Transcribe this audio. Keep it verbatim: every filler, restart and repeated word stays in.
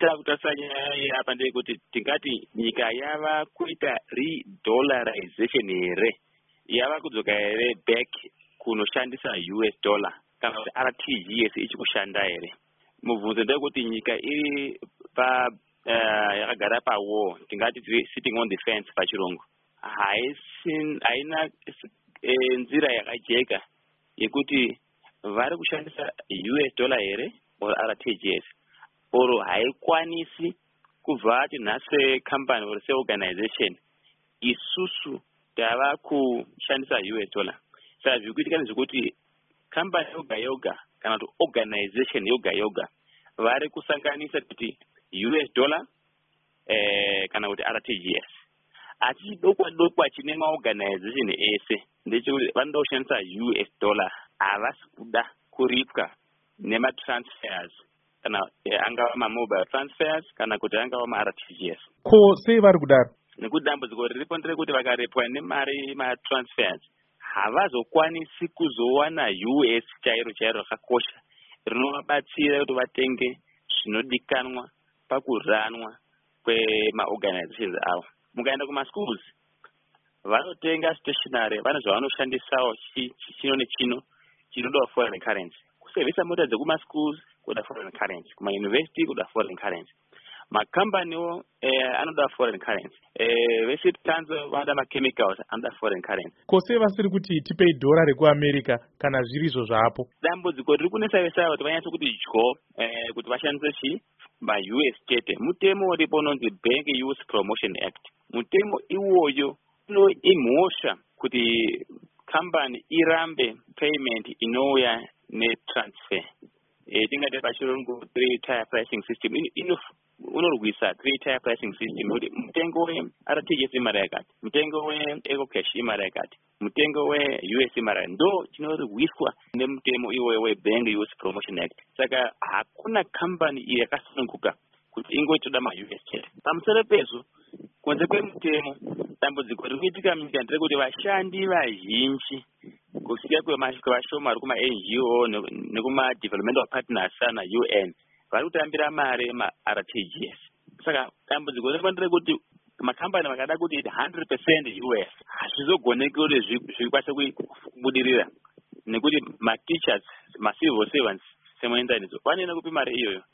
takutarisa nyaya apa ndeyekuti tingati nyika yava kuita re-dollarization here, yava kudzoka here back kunoshandisa U S dollar kana kuti R T G S ichikushanda here. Mubvunzo ndeyekuti nyika iri pa uh, yakagara pawar, tingati sitting on the fence pachirungu, haina e, nzira yakajeka yekuti vari kushandisa U S dollar here or R T G S, oro haikwanisi kubva ati nhasi company or seorganization isusu tava kushandisa U S dollar. Saka zvikuitika ndezvekuti company yoga yoga kana kuti organization yoga yoga vari kusanganisa kuti U S dollar eh, kana kuti R T G S. Asi dokwa dokwa chine maorganization ese ndechekuti vanoda kushandisa U S dollar, havasi kuda kuripwa nematransfers kana eh, angava mamobile transfers kana kuti angava ma-R T G S. Ko sei vari kudaro? Nekuti dambudziko riripo nderekuti vakaripwa nemari ma-transfers havazokwanisi kuzowana U S chairo chairo rakakosha rinovabatsira kuti vatenge zvinodikanwa pakuranwa kwemaorganizations avo. Mukaenda kumaschools vanotenga stationary, vane zvavanoshandisawo chino nechino chinoda foreign currency. Kusevisa mota dzekumaschools kuda foreign currency, kumauniversity kuda foreign currency. Makambaniwo eh, anoda foreign currency. Eh, vese tanzo vanoda machemicals anoda foreign currency. Kose vasiri kuti tipei dhora rekuAmerica kana zvirizvo zvapo. Dambudziko riri kunesa vesa kuti vanyatso kuti dyo eh, kuti vashandise chi ma U S chete. Mutemo uripo unonzi Bank Use Promotion Act. Mutemo iwoyo uno imhosva kuti company irambe payment inouya netransfer. E, tingati pachirungu three tier pricing system ino unorwisa three tier pricing system kuti mutengo we R T G S imara yakati, mutengo we Eco Cash imara yakati, mutengo we U S imara ndo chinorwiswa nemutemo iwoyo we Bank Use Promotion Act. Saka hakuna company yakasununguka kuti ingoitoda ma U S chete. Pamusoro pezvo kunze kwemutemo, dambudziko riri kuitika munyika nderekuti vashandi vazhinji kusiya kwevashoma vari kuma N G O nekuma developmental partners sana U N vari kutambira mare ma-R T G S. Saka dambudziko riri nderekuti makambani vakada kuti one hundred percent U S hazvizogoneki kuti zvikwanise kubudirira nekuti ma-teachers, ma-civil servants semuenzanidzo vanoenda kupi mari iyoyo.